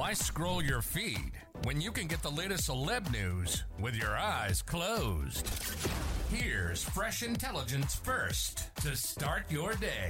Why scroll your feed when you can get the latest celeb news with your eyes closed? Here's fresh intelligence first to start your day.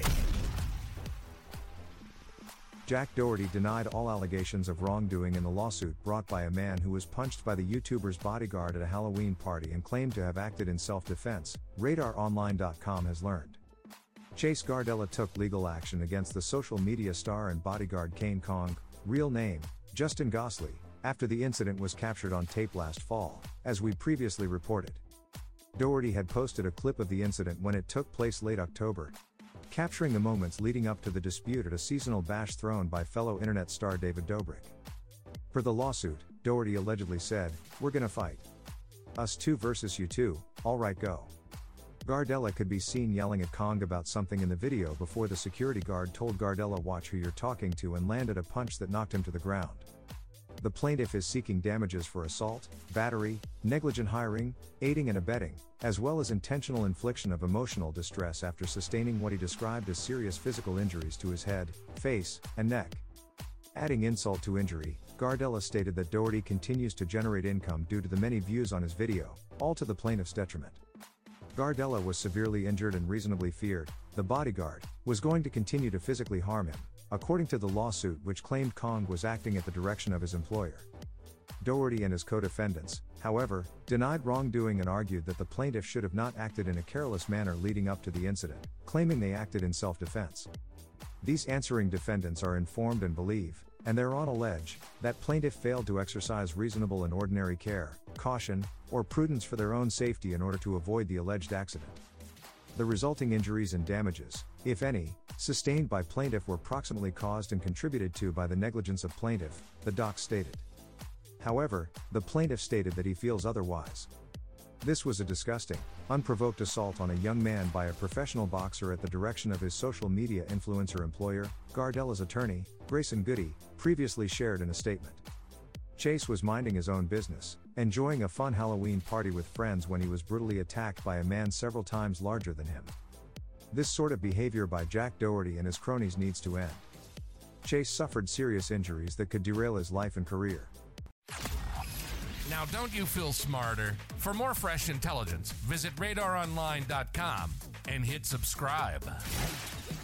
Jack Doherty denied all allegations of wrongdoing in the lawsuit brought by a man who was punched by the YouTuber's bodyguard at a Halloween party and claimed to have acted in self-defense, RadarOnline.com has learned. Chase Gardella took legal action against the social media star and bodyguard Kane Kong, real name, Justin Gosley, after the incident was captured on tape last fall, as we previously reported. Doherty had posted a clip of the incident when it took place late October, capturing the moments leading up to the dispute at a seasonal bash thrown by fellow internet star David Dobrik. For the lawsuit, Doherty allegedly said, "We're gonna fight. Us two versus you two, alright go." Gardella could be seen yelling at Kong about something in the video before the security guard told Gardella watch who you're talking to and landed a punch that knocked him to the ground. The plaintiff is seeking damages for assault, battery, negligent hiring, aiding and abetting, as well as intentional infliction of emotional distress after sustaining what he described as serious physical injuries to his head, face, and neck. Adding insult to injury, Gardella stated that Doherty continues to generate income due to the many views on his video, all to the plaintiff's detriment. Gardella was severely injured and reasonably feared the bodyguard was going to continue to physically harm him, according to the lawsuit, which claimed Kong was acting at the direction of his employer. Doherty and his co-defendants, however, denied wrongdoing and argued that the plaintiff should have not acted in a careless manner leading up to the incident, claiming they acted in self-defense. These answering defendants are informed and believe, and thereon allege, that plaintiff failed to exercise reasonable and ordinary care, caution, or prudence for their own safety in order to avoid the alleged accident. The resulting injuries and damages, if any, sustained by plaintiff were proximately caused and contributed to by the negligence of plaintiff, the doc stated. However, the plaintiff stated that he feels otherwise. This was a disgusting, unprovoked assault on a young man by a professional boxer at the direction of his social media influencer employer, Gardella's attorney, Grayson Goody, previously shared in a statement. Chase was minding his own business, enjoying a fun Halloween party with friends when he was brutally attacked by a man several times larger than him. This sort of behavior by Jack Doherty and his cronies needs to end. Chase suffered serious injuries that could derail his life and career. Now don't you feel smarter? For more fresh intelligence, visit RadarOnline.com and hit subscribe.